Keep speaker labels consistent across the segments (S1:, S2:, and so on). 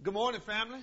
S1: Good morning, family.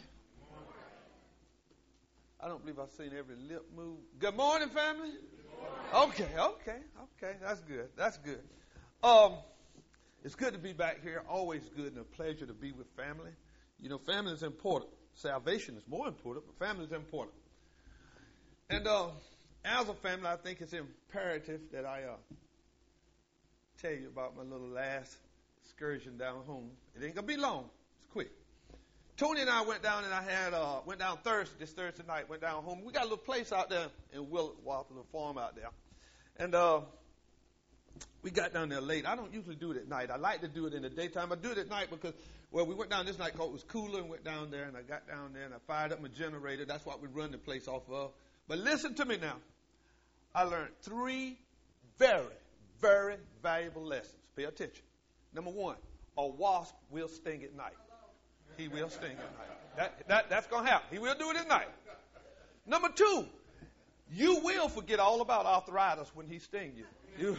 S1: I don't believe I've seen every lip move. Good morning, family. Okay. That's good. That's good. It's good to be back here. Always good and a pleasure to be with family. You know, family is important. Salvation is more important, but family is important. And as a family, I think it's imperative that I tell you about my little last excursion down home. It ain't gonna be long. It's quick. Tony and I went down, and I went down this Thursday night, went down home. We got a little place out there in Willard, a little farm out there. And we got down there late. I don't usually do it at night. I like to do it in the daytime. I do it at night because, well, we went down this night because it was cooler and went down there, and I got down there, and I fired up my generator. That's what we run the place off of. But listen to me now. I learned 3 very, very valuable lessons. Pay attention. Number 1, a wasp will sting at night. He will sting at night. That's going to happen. He will do it at night. Number 2, you will forget all about arthritis when he stings you.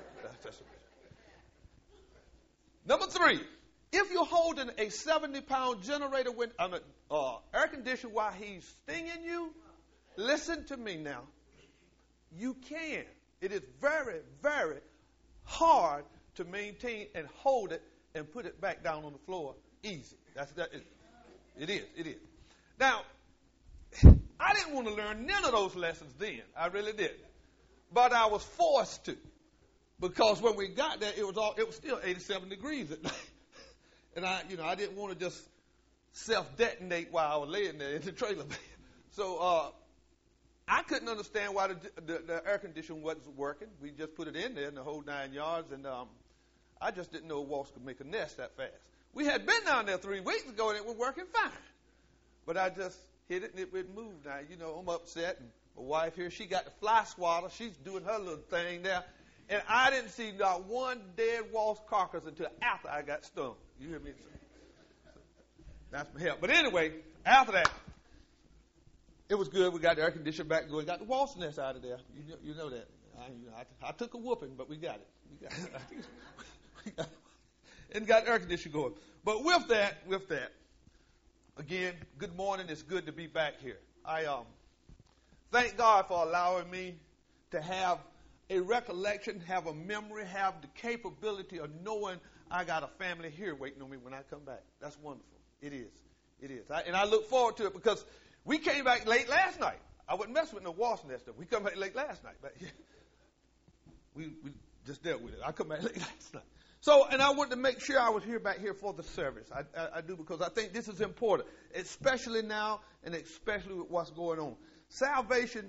S1: Number 3, if you're holding a 70-pound generator with air conditioner while he's stinging you, listen to me now. You can. It is very, very hard to maintain and hold it and put it back down on the floor easy. It is. Now, I didn't want to learn none of those lessons then. I really didn't. But I was forced to, because when we got there, it was still 87 degrees at night, and I didn't want to just self-detonate while I was laying there in the trailer. So I couldn't understand why the air conditioner wasn't working. We just put it in there in the whole 9 yards, and I just didn't know a wasp could make a nest that fast. We had been down there 3 weeks ago, and it was working fine. But I just hit it, and it would move. Now, I'm upset, and my wife here, she got the fly swatter. She's doing her little thing there. And I didn't see not one dead wasp carcass until after I got stung. You hear me? That's my help. But anyway, after that, it was good. We got the air conditioner back going. Got the wasp nest out of there. You know that. I took a whooping, but we got it. We got it. And got the air conditioner going. But with that, again, good morning. It's good to be back here. I thank God for allowing me to have a recollection, have a memory, have the capability of knowing I got a family here waiting on me when I come back. That's wonderful. It is. And I look forward to it because we came back late last night. I wouldn't mess with no wasp nest stuff. We come back late last night. But we just dealt with it. I come back late last night. So, and I wanted to make sure I was back here for the service. I do, because I think this is important, especially now and especially with what's going on. Salvation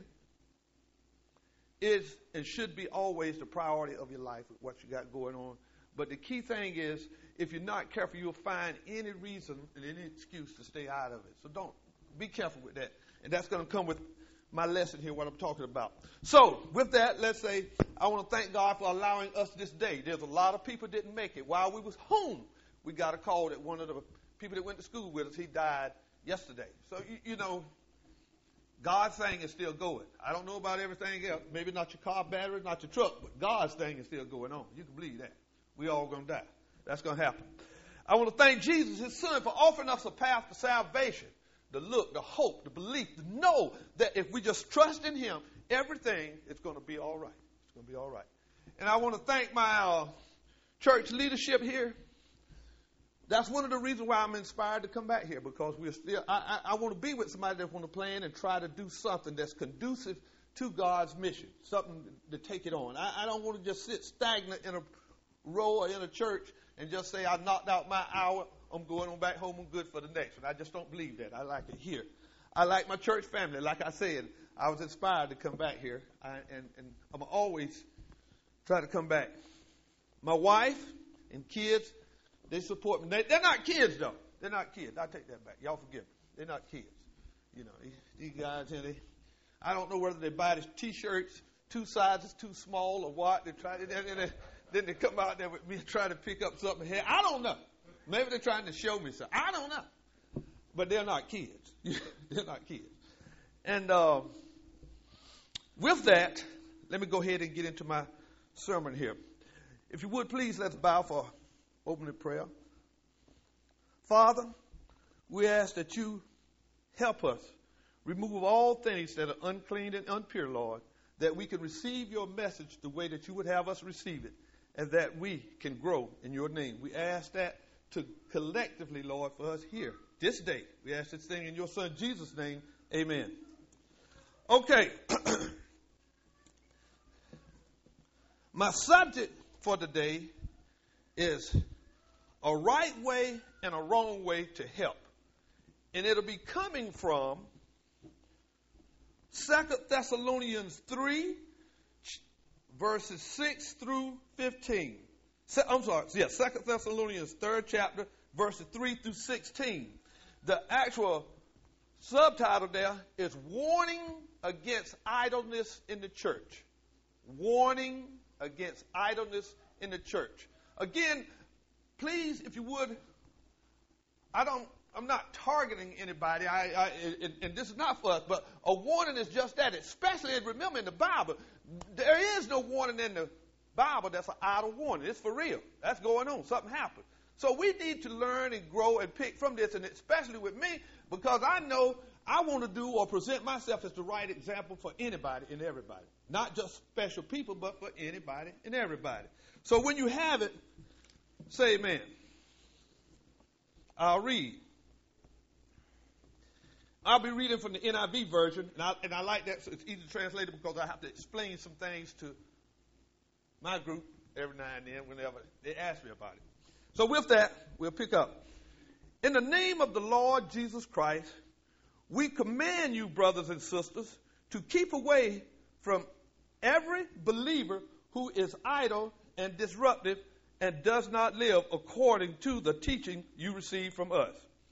S1: is and should be always the priority of your life with what you got going on. But the key thing is, if you're not careful, you'll find any reason and any excuse to stay out of it. So don't be careful with that. And that's going to come with my lesson here, what I'm talking about. So, with that, let's say I want to thank God for allowing us this day. There's a lot of people didn't make it. While we was home, we got a call that one of the people that went to school with us, he died yesterday. So, God's thing is still going. I don't know about everything else. Maybe not your car battery, not your truck, but God's thing is still going on. You can believe that. We all going to die. That's going to happen. I want to thank Jesus, his son, for offering us a path to salvation. The look, the hope, the belief, to know that if we just trust in him, everything is going to be all right. It's going to be all right. And I want to thank my church leadership here. That's one of the reasons why I'm inspired to come back here, because I want to be with somebody that want to plan and try to do something that's conducive to God's mission, something to take it on. I don't want to just sit stagnant in a row or in a church and just say, I knocked out my hour, I'm going on back home, I'm good for the next one. I just don't believe that. I like it here. I like my church family. Like I said, I was inspired to come back here, and I'm always try to come back. My wife and kids, they support me. They're not kids, though. They're not kids. I take that back. Y'all forgive me. They're not kids. These guys here, I don't know whether they buy the T-shirts 2 sizes too small or what. They try to, then they come out there with me and try to pick up something here. I don't know. Maybe they're trying to show me something. I don't know. But they're not kids. They're not kids. And with that, let me go ahead and get into my sermon here. If you would, please, let's bow for opening prayer. Father, we ask that you help us remove all things that are unclean and impure, Lord, that we can receive your message the way that you would have us receive it, and that we can grow in your name. We ask that to collectively, Lord, for us here this day. We ask this thing in your Son Jesus' name. Amen. Okay. My subject for today is a right way and a wrong way to help. And it'll be coming from 2 Thessalonians 3, verses 6 through 15. 2 Thessalonians 3rd chapter, verses 3 through 16. The actual subtitle there is Warning Against Idleness in the Church. Warning against idleness in the church. Again, please, if you would, I'm not targeting anybody, and this is not for us, but a warning is just that, especially, remember in the Bible, there is no warning in the Bible that's an idle warning. It's for real. That's going on. Something happened. So we need to learn and grow and pick from this, and especially with me, because I know I want to do or present myself as the right example for anybody and everybody. Not just special people, but for anybody and everybody. So when you have it, say amen. I'll read. I'll be reading from the NIV version, and I like that, so it's easy to translate it because I have to explain some things to my group every now and then whenever they ask me about it. So with that, we'll pick up. In the name of the Lord Jesus Christ, we command you, brothers and sisters, to keep away from every believer who is idle and disruptive and does not live according to the teaching you received from us.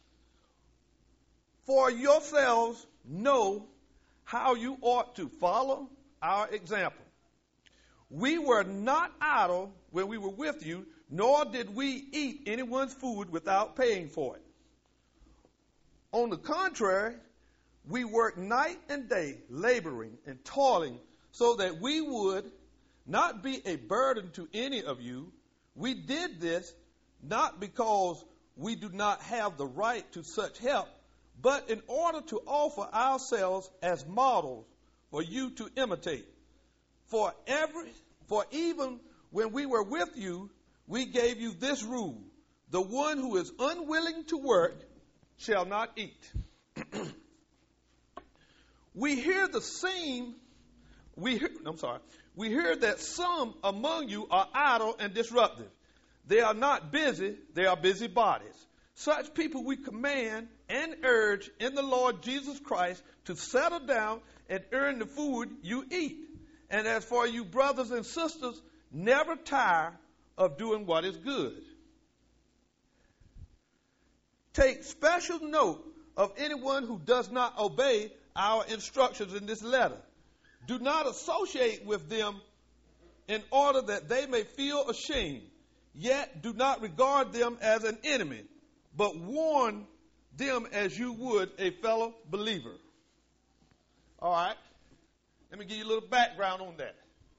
S1: For yourselves know how you ought to follow our example. We were not idle when we were with you, nor did we eat anyone's food without paying for it. On the contrary, we worked night and day, laboring and toiling, so that we would not be a burden to any of you. We did this not because we do not have the right to such help, but in order to offer ourselves as models for you to imitate. For even when we were with you, we gave you this rule: the one who is unwilling to work shall not eat. We hear that some among you are idle and disruptive. They are not busy, they are busybodies. Such people we command and urge in the Lord Jesus Christ to settle down and earn the food you eat. And as for you brothers and sisters, never tire of doing what is good. Take special note of anyone who does not obey our instructions in this letter. Do not associate with them in order that they may feel ashamed. Yet do not regard them as an enemy, but warn them as you would a fellow believer. All right. Let me give you a little background on that.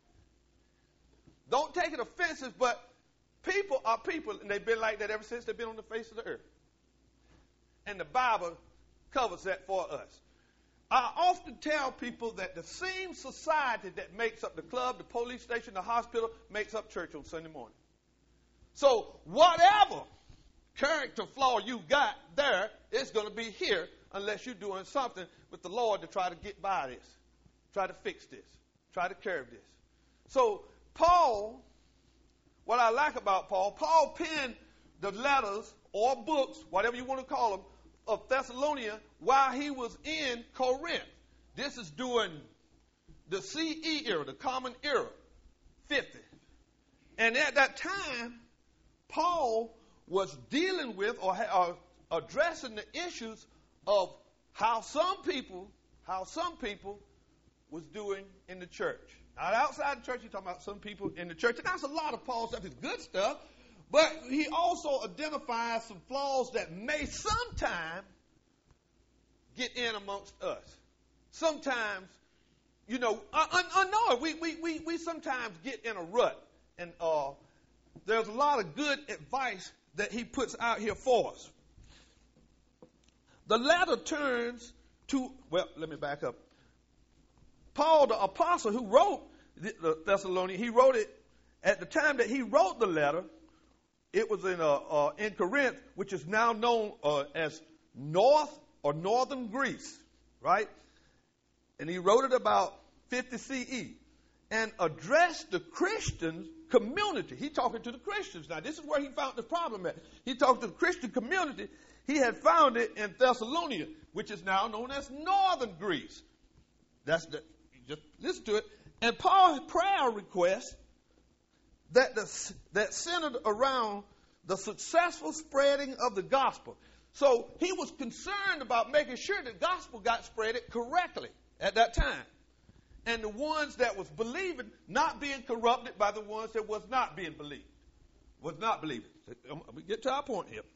S1: Don't take it offensive, but people are people, and they've been like that ever since they've been on the face of the earth. And the Bible covers that for us. I often tell people that the same society that makes up the club, the police station, the hospital, makes up church on Sunday morning. So whatever character flaw you got there, it's going to be here unless you're doing something with the Lord to try to get by this, try to fix this, try to curb this. So Paul, what I like about Paul penned the letters or books, whatever you want to call them, of Thessalonica while he was in Corinth. This is during the CE era, the Common Era, 50. And at that time, Paul was dealing with or addressing the issues of how some people was doing in the church. Now, outside the church, you're talking about some people in the church. And that's a lot of Paul's stuff. It's good stuff. But he also identifies some flaws that may sometimes get in amongst us. Sometimes, unknowing, we sometimes get in a rut. And there's a lot of good advice that he puts out here for us. The letter turns to, well, let me back up. Paul, the apostle who wrote the Thessalonians, he wrote it at the time that he wrote the letter. It was in Corinth, which is now known as North or Northern Greece, right? And he wrote it about 50 CE and addressed the Christian community. He talking to the Christians. Now, this is where he found the problem at. He talked to the Christian community. He had found it in Thessalonica, which is now known as Northern Greece. Just listen to it. And Paul's prayer request that centered around the successful spreading of the gospel. So he was concerned about making sure the gospel got spread correctly at that time. And the ones that was believing not being corrupted by the ones that was not being believed. Was not believing. We get to our point here.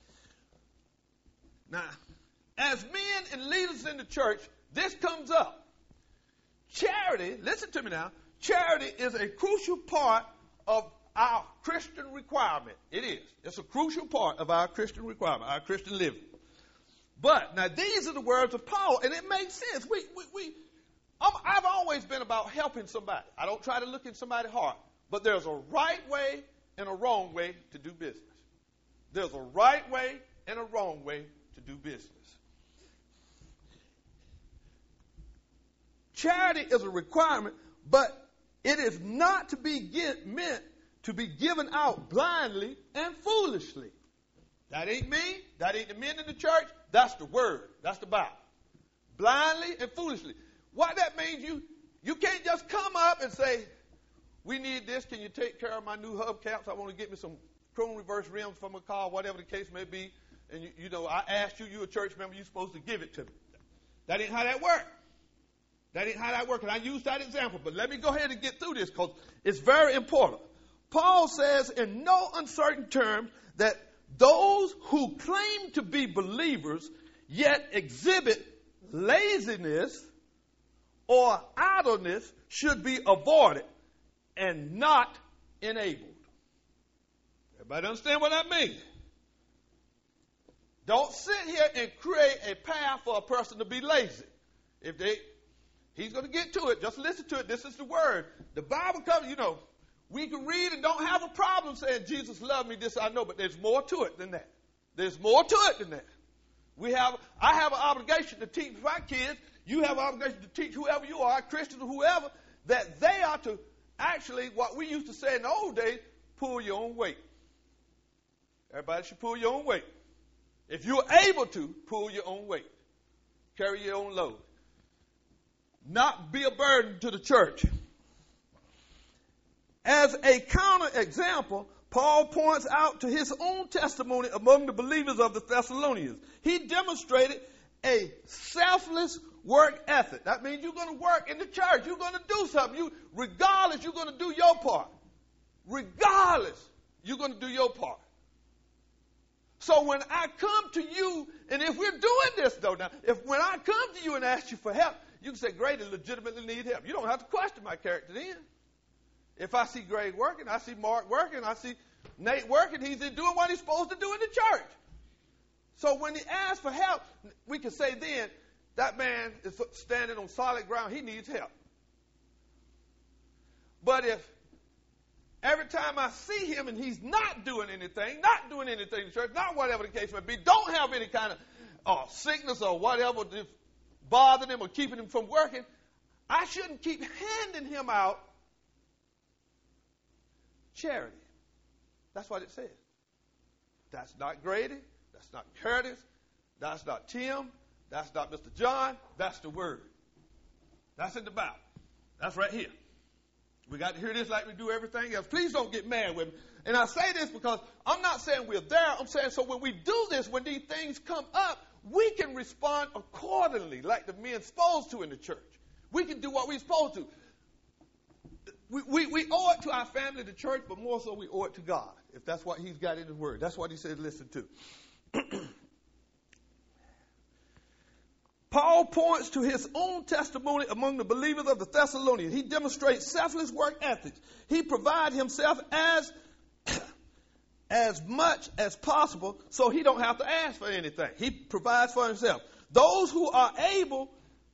S1: Now, as men and leaders in the church, this comes up. Charity, listen to me now, charity is a crucial part of our Christian requirement. It is. It's a crucial part of our Christian requirement, our Christian living. But, now these are the words of Paul, and it makes sense. I've always been about helping somebody. I don't try to look in somebody's heart. But there's a right way and a wrong way to do business. There's a right way and a wrong way to do business. Charity is a requirement, but it is not to be meant to be given out blindly and foolishly. That ain't me. That ain't the men in the church. That's the word. That's the Bible. Blindly and foolishly. What that means, you can't just come up and say, we need this. Can you take care of my new hubcaps? I want to get me some chrome reverse rims for my car, whatever the case may be. And, I asked you, you're a church member, you're supposed to give it to me. That ain't how that works. That ain't how that works. And I use that example. But let me go ahead and get through this because it's very important. Paul says in no uncertain terms that those who claim to be believers yet exhibit laziness or idleness should be avoided and not enabled. Everybody understand what that means? Don't sit here and create a path for a person to be lazy. He's going to get to it. Just listen to it. This is the word. The Bible covers, we can read and don't have a problem saying Jesus loved me, this I know, but there's more to it than that. There's more to it than that. I have an obligation to teach my kids. You have an obligation to teach whoever you are, Christian or whoever, that they are to actually, what we used to say in the old days, pull your own weight. Everybody should pull your own weight. If you're able to, pull your own weight. Carry your own load. Not be a burden to the church. As a counter-example, Paul points out to his own testimony among the believers of the Thessalonians. He demonstrated a selfless work ethic. That means you're going to work in the church. You're going to do something. Regardless, you're going to do your part. Regardless, you're going to do your part. So when I come to you, and if we're doing this though now, when I come to you and ask you for help, you can say, Grady legitimately need help. You don't have to question my character then. If I see Greg working, I see Mark working, I see Nate working, he's doing what he's supposed to do in the church. So when he asks for help, we can say then, that man is standing on solid ground, he needs help. But if every time I see him and he's not doing anything in the church, not whatever the case may be, don't have any kind of sickness or whatever bothering him or keeping him from working, I shouldn't keep handing him out charity. That's what it says. That's not Grady. That's not Curtis. That's not Tim. That's not Mr. John. That's the word. That's in the Bible. That's right here. We got to hear this like we do everything else. Please don't get mad with me. And I say this because I'm not saying we're there. I'm saying so when we do this, when these things come up, we can respond accordingly like the men supposed to in the church. We can do what we're supposed to. We owe it to our family, the church, but more so we owe it to God, if that's what he's got in his word. That's what he said listen to. Paul points to his own testimony among the believers of the Thessalonians. He demonstrates selfless work ethics. He provides himself as as much as possible so he don't have to ask for anything. He provides for himself. Those who are able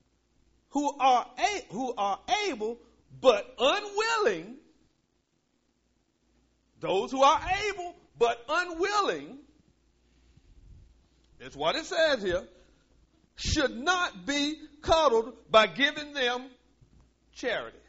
S1: but unwilling, those who are able but unwilling, it's what it says here, should not be coddled by giving them charity.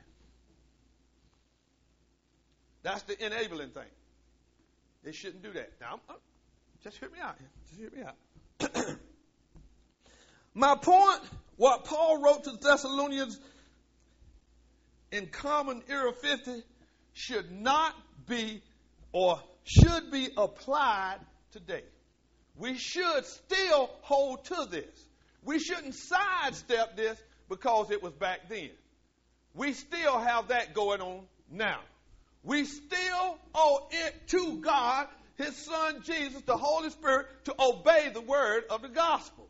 S1: That's the enabling thing. They shouldn't do that. Now, just hear me out here. Just hear me out. My point, what Paul wrote to the Thessalonians in Common Era 50 should not be or should be applied today. We should still hold to this. We shouldn't sidestep this because it was back then. We still have that going on now. We still owe it to God, His Son Jesus, the Holy Spirit, to obey the word of the gospel.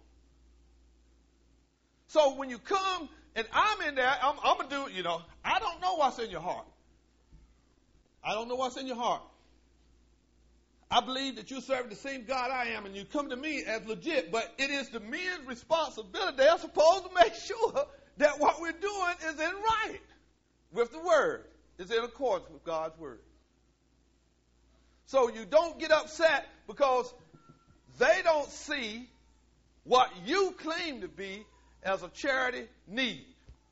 S1: So when you come and I'm in there, I'm going to do, I don't know what's in your heart. I don't know what's in your heart. I believe that you're serving the same God I am, and you come to me as legit, but it is the men's responsibility. They're supposed to make sure that what we're doing is in right with the word, is in accordance with God's word. So you don't get upset because they don't see what you claim to be as a charity need.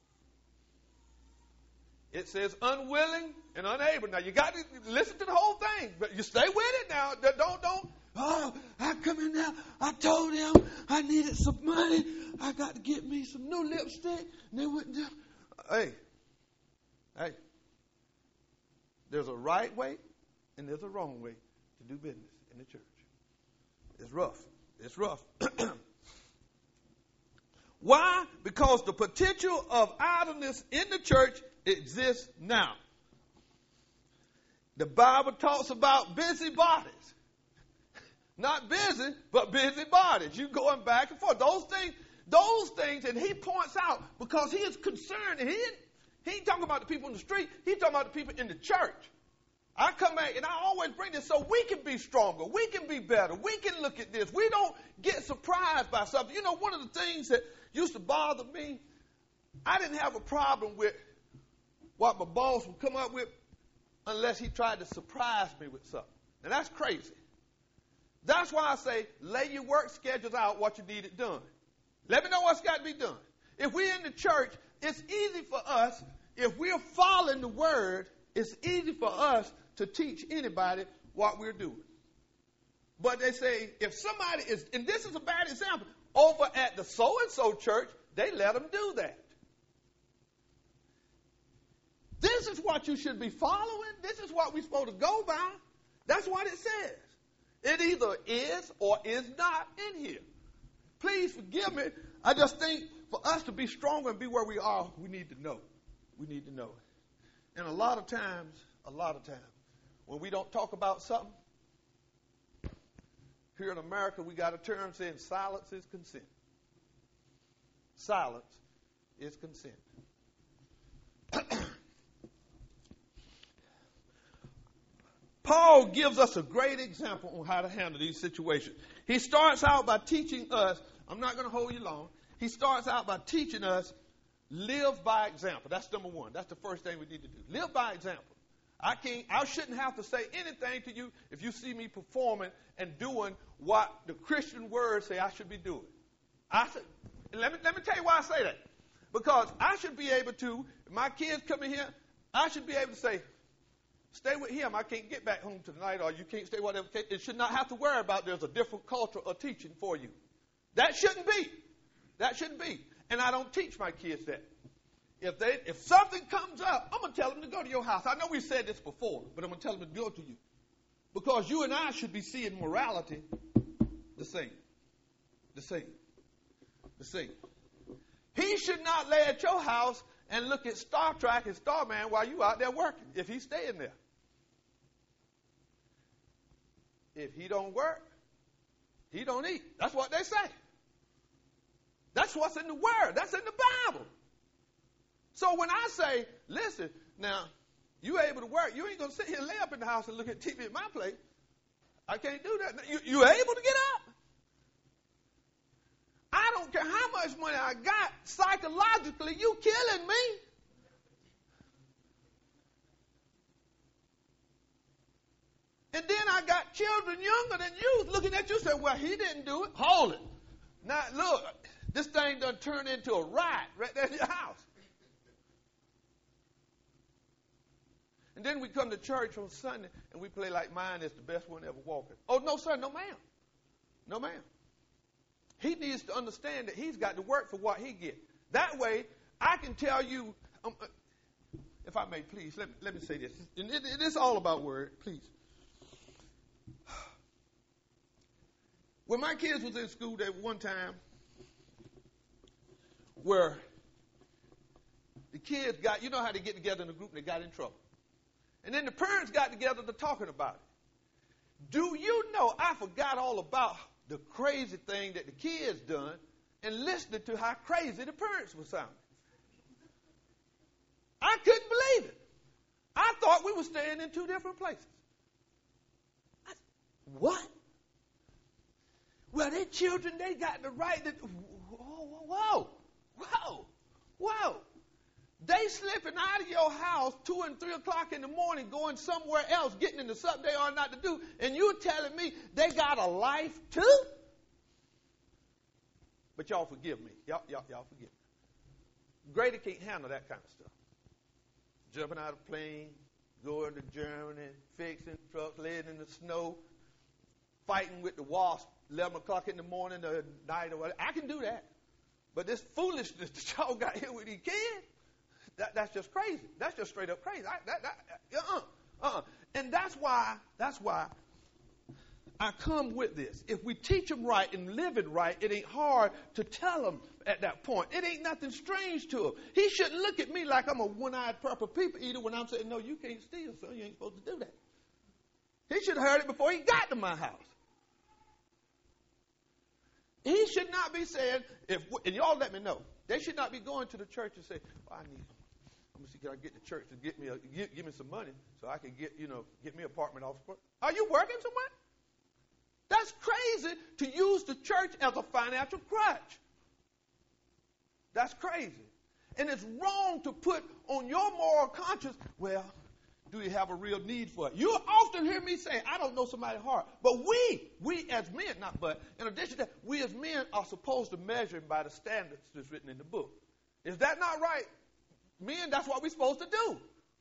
S1: It says unwilling and unable. Now, you got to listen to the whole thing, but you stay with it now. Don't, I come in there, I told them I needed some money. I got to get me some new lipstick. And they wouldn't do. Hey, there's a right way and there's a wrong way to do business in the church. It's rough. It's rough. Why? Because the potential of idleness in the church exists now. The Bible talks about busybodies. Not busy, but busybodies. You going back and forth. Those things, and he points out because he is concerned. And he ain't talking about the people in the street. He's talking about the people in the church. I come back and I always bring this so we can be stronger. We can be better. We can look at this. We don't get surprised by something. One of the things that used to bother me, I didn't have a problem with what my boss would come up with unless he tried to surprise me with something. And that's crazy. That's why I say lay your work schedules out what you need it done. Let me know what's got to be done. If we're in the church, it's easy for us, if we're following the word, it's easy for us to teach anybody what we're doing. But they say if somebody is, and this is a bad example, over at the so-and-so church, they let them do that. This is what you should be following. This is what we're supposed to go by. That's what it says. It either is or is not in here. Please forgive me. I just think for us to be stronger and be where we are, we need to know. We need to know. And a lot of times, when we don't talk about something, here in America, we got a term saying silence is consent. Silence is consent. Paul gives us a great example on how to handle these situations. He starts out by teaching us, I'm not going to hold you long, he starts out by teaching us live by example. That's number one. That's the first thing we need to do. Live by example. I shouldn't have to say anything to you if you see me performing and doing what the Christian words say I should be doing. Let me tell you why I say that. Because I should be able to, if my kids come in here, I should be able to say, stay with him. I can't get back home tonight, or you can't stay, whatever. It should not have to worry about there's a different culture of teaching for you. That shouldn't be. That shouldn't be. And I don't teach my kids that. If something comes up, I'm going to tell them to go to your house. I know we said this before, but I'm going to tell them to go to you. Because you and I should be seeing morality the same. The same. The same. He should not lay at your house and look at Star Trek and Starman while you out there working, if he's staying there. If he don't work, he don't eat. That's what they say. That's what's in the Word. That's in the Bible. So when I say, listen, now, you able to work, you ain't going to sit here and lay up in the house and look at TV at my place. I can't do that. You able to get up? I don't care how much money I got. Psychologically, you killing me. And then I got children younger than you looking at you saying, well, he didn't do it. Hold it. Now, look, this thing done turned into a riot right there in your house. And then we come to church on Sunday and we play like mine is the best one ever walking. Oh, no, sir, no, ma'am. No, ma'am. He needs to understand that he's got to work for what he gets. That way, I can tell you, if I may, please, let me say this. And it is all about word, please. When my kids was in school, there was one time where the kids got, you know how they get together in a group and they got in trouble. And then the parents got together to talking about it. Do you know I forgot all about the crazy thing that the kids done and listening to how crazy the parents were sounding? I couldn't believe it. I thought we were staying in two different places. What? Well, their children, they got the right to... Whoa. They slipping out of your house 2 and 3 o'clock in the morning, going somewhere else, getting into something they are not to do, and you're telling me they got a life too? But y'all forgive me. Y'all forgive me. Grady can't handle that kind of stuff. Jumping out of a plane, going to Germany, fixing trucks, laying in the snow, fighting with the wasp 11 o'clock in the morning or night or whatever. I can do that. But this foolishness that y'all got here with these kids, that's just crazy. That's just straight up crazy. And that's why I come with this. If we teach them right and live it right, it ain't hard to tell them at that point. It ain't nothing strange to him. He shouldn't look at me like I'm a one-eyed purple people eater when I'm saying, no, you can't steal, son. You ain't supposed to do that. He should have heard it before he got to my house. He should not be saying, and y'all let me know, they should not be going to the church and say, I'm going to see, can I get the church to give me some money so I can get me an apartment off. Are you working somewhere? That's crazy to use the church as a financial crutch. That's crazy. And it's wrong to put on your moral conscience, well, do you have a real need for it? You often hear me say, I don't know somebody's heart. But we as men, in addition to that, we as men are supposed to measure him by the standards that's written in the book. Is that not right? Men, that's what we're supposed to do.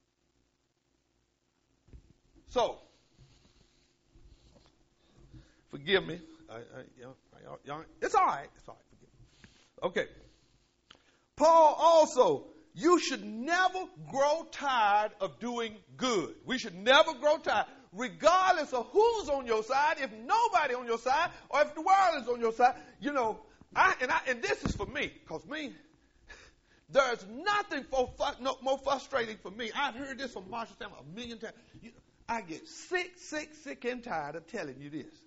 S1: So, forgive me. It's all right. It's all right. Forgive me. Okay. Paul also, you should never grow tired of doing good. We should never grow tired, regardless of who's on your side, if nobody on your side, or if the world is on your side. And this is for me, because there's nothing more frustrating for me. I've heard this from Marshall Stanley a million times. I get sick and tired of telling you this.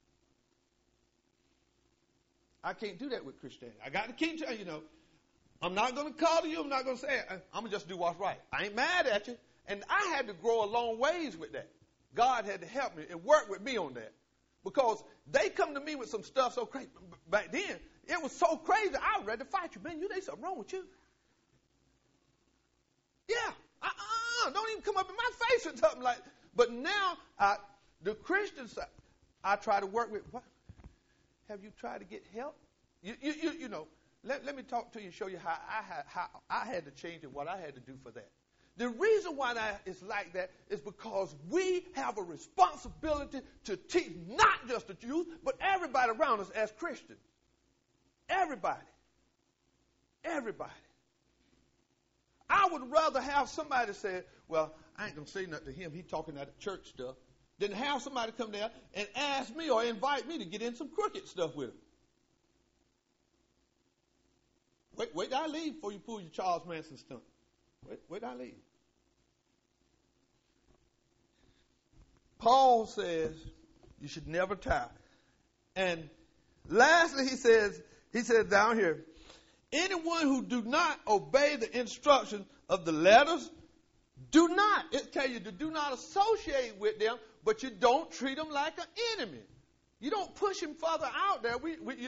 S1: I can't do that with Christianity. I got to keep telling you, I'm not going to call you. I'm not going to say it. I'm going to just do what's right. I ain't mad at you. And I had to grow a long ways with that. God had to help me and work with me on that. Because they come to me with some stuff so crazy. Back then, it was so crazy, I was ready to fight you. Man, there's something wrong with you. Yeah. Don't even come up in my face with something like that. But now, the Christian side, I try to work with, what? Have you tried to get help? Let me talk to you and show you how I had to change and what I had to do for that. The reason why that is like that is because we have a responsibility to teach not just the youth, but everybody around us as Christians. Everybody. I would rather have somebody say, well, I ain't going to say nothing to him. He's talking that church stuff. Than have somebody come there and ask me or invite me to get in some crooked stuff with him. Wait till I leave before you pull your Charles Manson stunt. Wait till I leave. Paul says you should never tire. And lastly, he says down here, anyone who do not obey the instructions of the letters, it tell you to do not associate with them, but you don't treat him like an enemy. You don't push him further out there.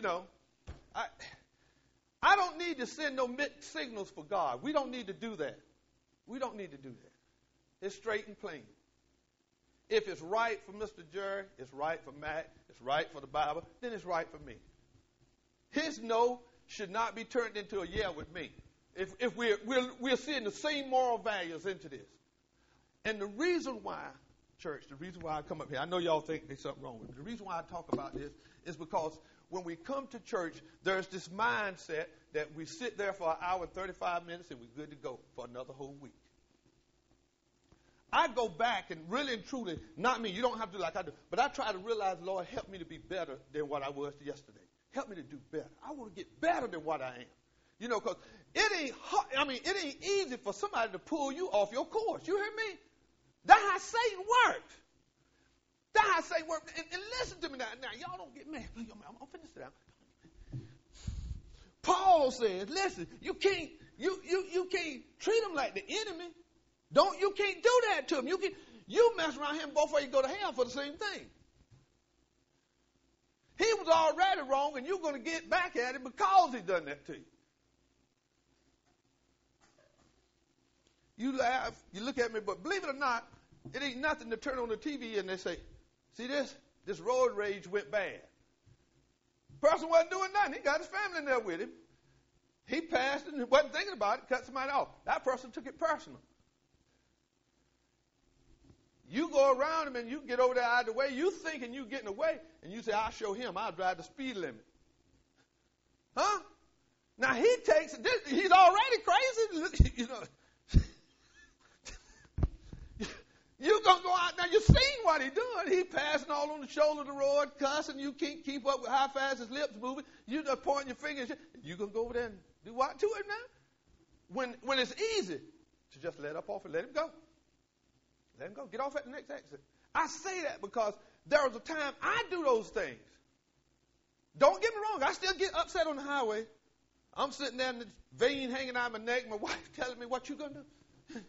S1: I don't need to send no mixed signals for God. We don't need to do that. We don't need to do that. It's straight and plain. If it's right for Mr. Jerry, it's right for Matt, it's right for the Bible, then it's right for me. His no should not be turned into a yeah with me. If we're seeing the same moral values into this. And the reason why, church, the reason why I come up here, I know y'all think there's something wrong with it. The reason why I talk about this is because when we come to church, there's this mindset that we sit there for an hour and 35 minutes and we're good to go for another whole week. I go back and really and truly, not me, you don't have to do like I do, but I try to realize, Lord, help me to be better than what I was yesterday. Help me to do better. I want to get better than what I am. You know, because it ain't hard, it ain't easy for somebody to pull you off your course. You hear me? That's how Satan works. That's how Satan works. And listen to me now. Now, y'all don't get mad. I'm finna sit down. Paul says, listen, you can't treat him like the enemy. You can't do that to him. You mess around him both ways, you go to hell for the same thing. He was already wrong, and you're going to get back at him because he done that to you. You laugh, you look at me, but believe it or not, it ain't nothing to turn on the TV and they say, see this? This road rage went bad. Person wasn't doing nothing. He got his family in there with him. He passed and wasn't thinking about it, cut somebody off. That person took it personal. You go around him and you get over there out of the way. You thinking you getting away, and you say, I'll show him. I'll drive the speed limit. Huh? Now he takes it. He's already crazy. You know. You're going to go out now. You've seen what he's doing. He's passing all on the shoulder of the road, cussing. You can't keep up with how fast his lips moving. You just pointing your fingers. You're going to go over there and do what to him now? When it's easy to just let up off and let him go. Let him go. Get off at the next exit. I say that because there was a time I do those things. Don't get me wrong. I still get upset on the highway. I'm sitting there and the vein hanging out of my neck. My wife telling me, what you going to do?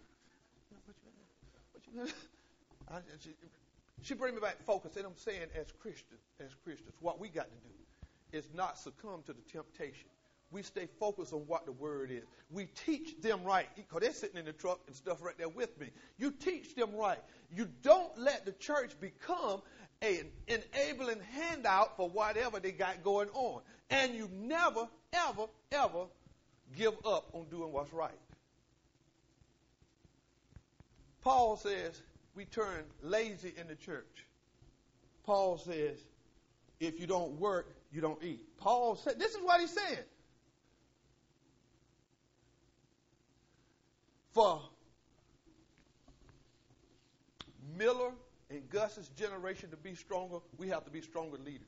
S1: She bring me back focus, and I'm saying as Christians, what we got to do is not succumb to the temptation. We stay focused on what the word is. We teach them right, because they're sitting in the truck and stuff right there with me. You teach them right. You don't let the church become an enabling handout for whatever they got going on. And you never, ever, ever give up on doing what's right. Paul says we turn lazy in the church. Paul says if you don't work, you don't eat. Paul said, this is what he's saying. For Miller and Gus's generation to be stronger, we have to be stronger leaders.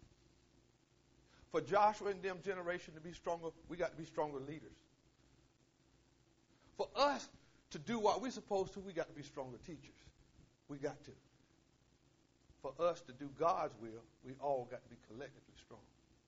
S1: For Joshua and them generation to be stronger, we got to be stronger leaders. For us to do what we're supposed to, we got to be stronger teachers. We got to. For us to do God's will, we all got to be collectively strong.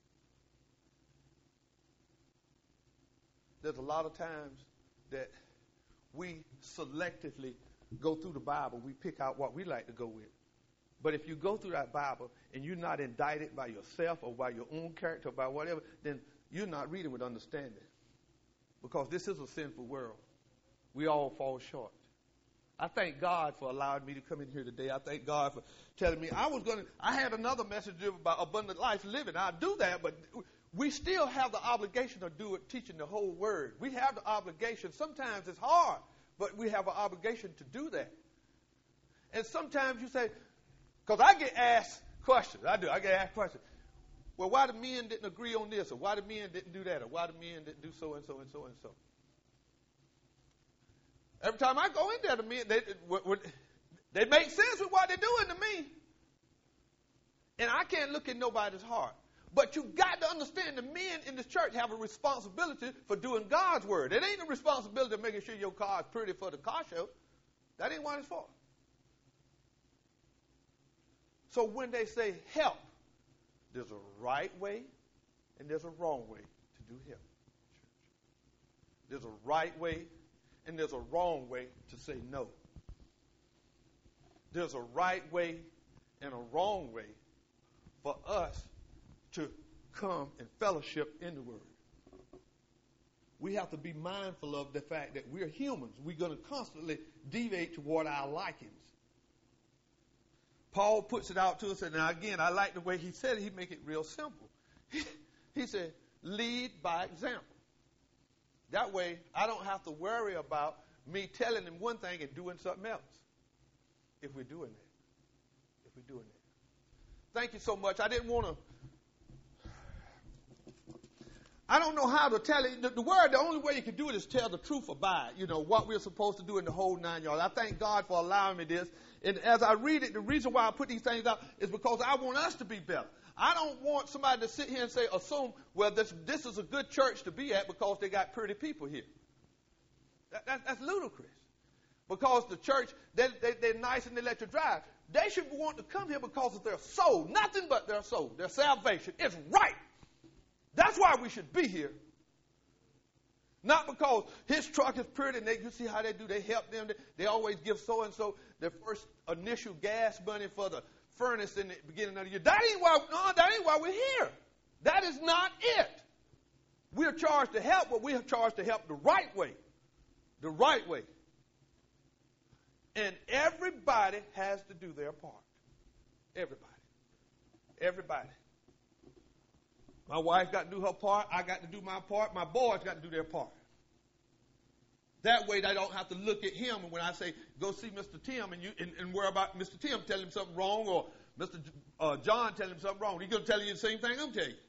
S1: There's a lot of times that we selectively go through the Bible. We pick out what we like to go with. But if you go through that Bible and you're not indicted by yourself or by your own character or by whatever, then you're not reading with understanding. Because this is a sinful world. We all fall short. I thank God for allowing me to come in here today. I thank God for telling me I had another message about abundant life living. I'll do that, but we still have the obligation of teaching the whole word. We have the obligation. Sometimes it's hard, but we have an obligation to do that. And sometimes you say, because I get asked questions. I do. I get asked questions. Well, why the men didn't agree on this, or why the men didn't do that, or why the men didn't do so and so and so and so. Every time I go in there, the men, they make sense with what they're doing to me. And I can't look at nobody's heart. But you got to understand the men in the church have a responsibility for doing God's word. It ain't a responsibility of making sure your car is pretty for the car show. That ain't what it's for. So when they say help, there's a right way and there's a wrong way to do help. There's a right way and there's a wrong way to say no. there's a right way and a wrong way for us to come and fellowship in the Word. We have to be mindful of the fact that we're humans. We're going to constantly deviate toward our likings. Paul puts it out to us, and now again, I like the way he said it. He make it real simple. He said, lead by example. That way, I don't have to worry about me telling them one thing and doing something else. If we're doing that. Thank you so much. I don't know how to tell it. The word, the only way you can do it is tell the truth about it, what we're supposed to do in the whole 9 yards. I thank God for allowing me this. And as I read it, the reason why I put these things out is because I want us to be better. I don't want somebody to sit here and assume, well, this is a good church to be at because they got pretty people here. That's ludicrous. Because the church, they're nice and they let you drive. They should want to come here because of their soul. Nothing but their soul. Their salvation is right. That's why we should be here. Not because his truck is pretty and you see how they do. They help them. They always give so-and-so their first initial gas money for the furnace in the beginning of the year. That ain't why we're here. That is not it. We're charged to help, but we are charged to help the right way. The right way. And everybody has to do their part. Everybody. My wife got to do her part. I got to do my part. My boys got to do their part. That way they don't have to look at him. And when I say, go see Mr. Tim and worry about Mr. Tim telling him something wrong or Mr. John telling him something wrong, he's going to tell you the same thing I'm telling you.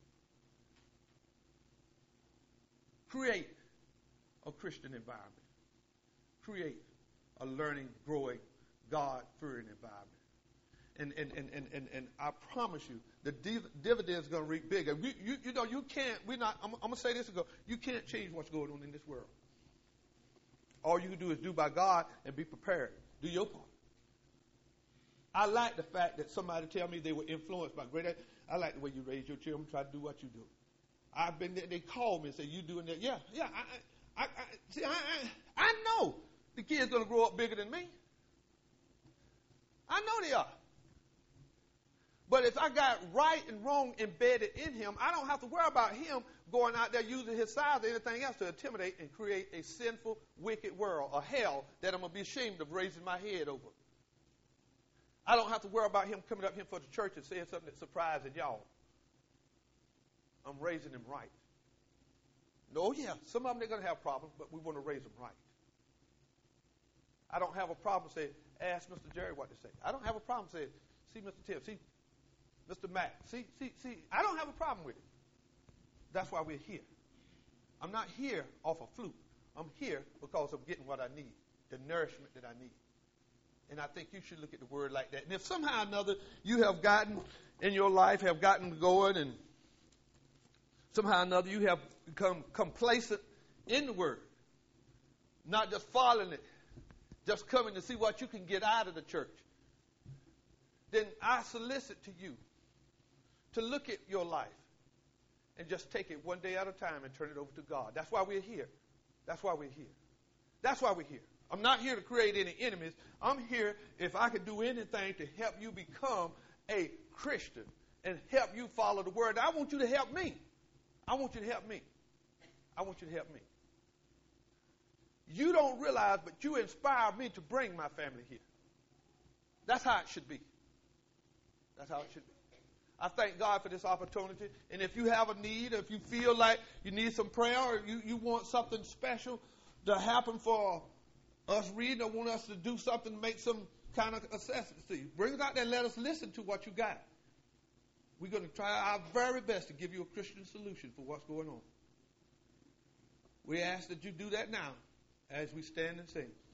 S1: Create a Christian environment. Create a learning, growing, God-fearing environment. And I promise you, the dividend is going to reap bigger. You can't, I'm going to say this ago, you can't change what's going on in this world. All you can do is do by God and be prepared. Do your part. I like the fact that somebody tell me they were influenced by great. I like the way you raise your children, try to do what you do. I've been there, they call me and say, you doing that? Yeah. I know the kid's going to grow up bigger than me. I know they are. But if I got right and wrong embedded in him, I don't have to worry about him going out there using his size or anything else to intimidate and create a sinful, wicked world, a hell that I'm going to be ashamed of raising my head over. I don't have to worry about him coming up here for the church and saying something that surprises y'all. I'm raising him right. No, yeah, some of them they're going to have problems, but we want to raise them right. I don't have a problem saying, ask Mr. Jerry what to say. I don't have a problem saying, see Mr. Tim, see Mr. Mack, see. I don't have a problem with it. That's why we're here. I'm not here off a fluke. I'm here because I'm getting what I need, the nourishment that I need. And I think you should look at the word like that. And if somehow or another you have gotten in your life, have gotten going, and somehow or another you have become complacent in the word, not just following it, just coming to see what you can get out of the church, then I solicit to you to look at your life and just take it one day at a time and turn it over to God. That's why we're here. That's why we're here. That's why we're here. I'm not here to create any enemies. I'm here, if I can do anything, to help you become a Christian and help you follow the word. I want you to help me. I want you to help me. I want you to help me. You don't realize, but you inspire me to bring my family here. That's how it should be. That's how it should be. I thank God for this opportunity. And if you have a need, if you feel like you need some prayer, or you want something special to happen for us reading, or want us to do something to make some kind of assessments to you, bring it out there and let us listen to what you got. We're going to try our very best to give you a Christian solution for what's going on. We ask that you do that now as we stand and sing.